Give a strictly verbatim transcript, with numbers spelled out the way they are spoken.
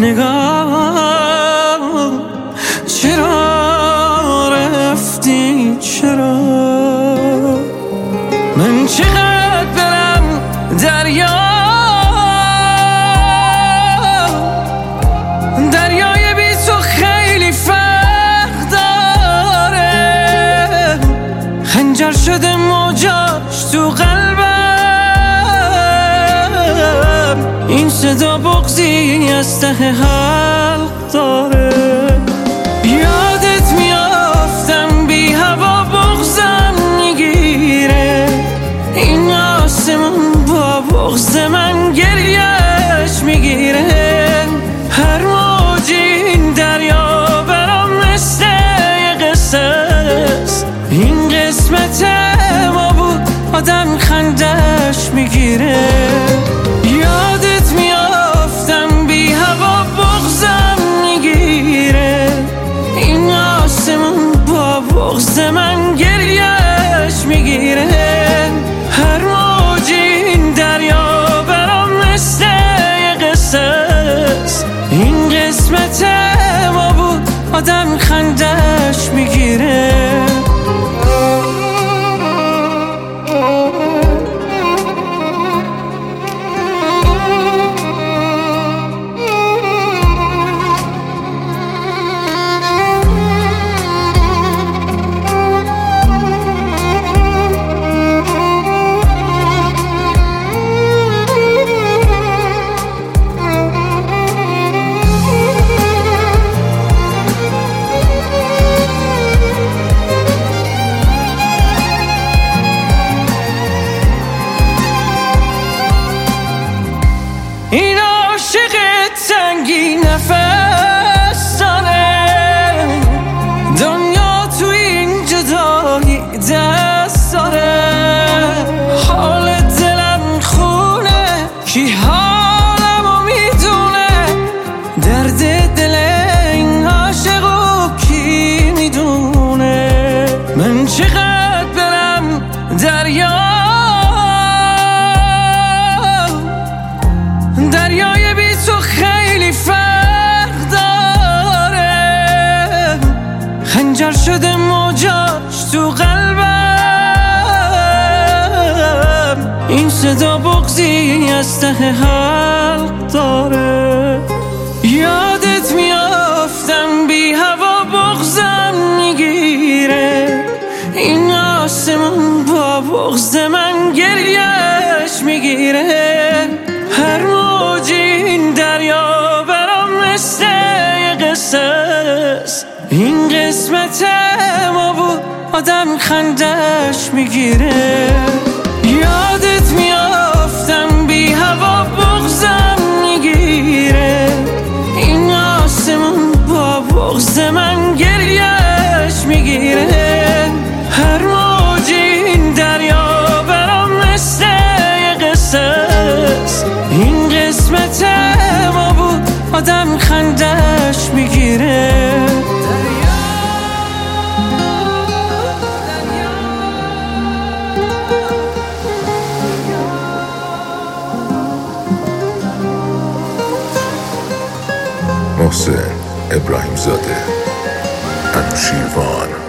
نگاه چرا رفتی چرا؟ من چقدر برم دریا دریای بی تو خیلی فرق داره، خنجر شده موجاش تو قلبم، این صدا بغضی از ته حلق داره. یادت میافتم بی هوا بغضم میگیره، این آسمون با بغض من گریهش میگیره. هر موج این دریا برام مثل یه قصه است، این قسمت ما بود آدم خندش میگیره. یادت میافتم بی هوا بغضم میگیره، این آسمون با بغض من گریهش میگیره. هر موج این دریا برام مثل یه قصه است، این قسمت ما بود آدم خندش میگیره. این عاشق تنگی نفس داره، دنیا تو این جدایی دست داره. حال دلم خونه کی حالمو میدونه، درد دل این عاشقو کی میدونه. من چقدر برم دریا دریای بی تو خیلی فرق داره، خنجر شده موجاش تو قلبم، این صدا بغضی از ته حلق داره. یادت میافتم بی هوا بغضم میگیره، این آسمون با بغض من گریهش میگیره. هر موج این دریا برام مثل یه قصه است، این قسمت ما بود آدم خندش میگیره. یادت میافتم بی هوا بغضم میگیره، این آسمون با بغض من گریهش میگیره. هر موج این دریا برام مثل یه قصه است، این قسمت ما بود آدم خندش میگیره. محسن ابراهیم زاده، انوشیروان.